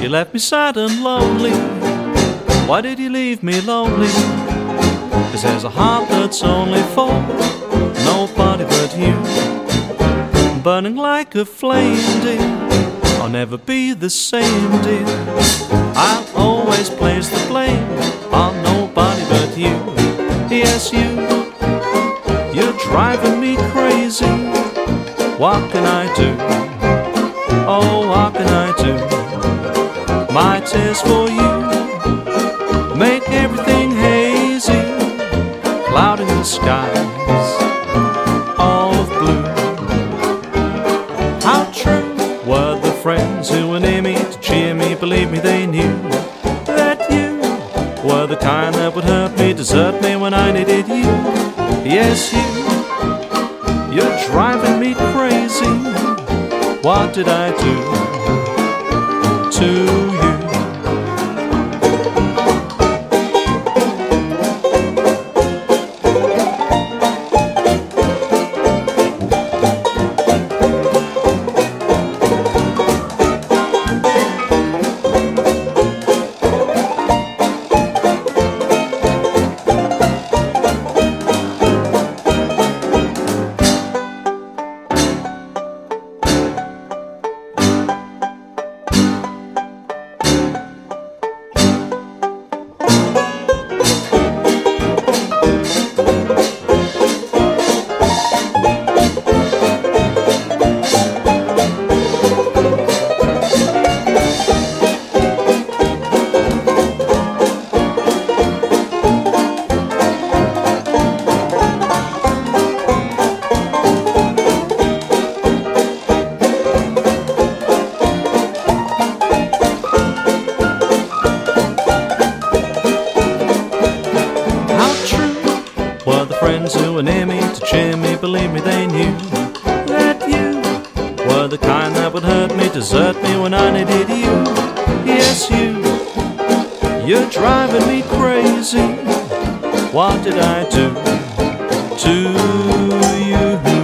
You left me sad and lonely. Why did you leave me lonely? 'Cause there's a heart that's only for nobody but you. Burning like a flame, dear, I'll never be the same, dear. I'll always place the blame on nobody but you. Yes, you're driving me crazy. What can I do? Oh, what can I do? My tears for you make everything hazy, clouding the skies all of blue. How true were the friends who were near me to cheer me? Believe me, they knew that you were the kind that would hurt me, desert me when I needed you. Yes, you're driving me crazy. What did I do to you? Friends who were near me to cheer me, believe me, they knew that you were the kind that would hurt me, desert me when I needed you. Yes, you're driving me crazy. What did I do to you?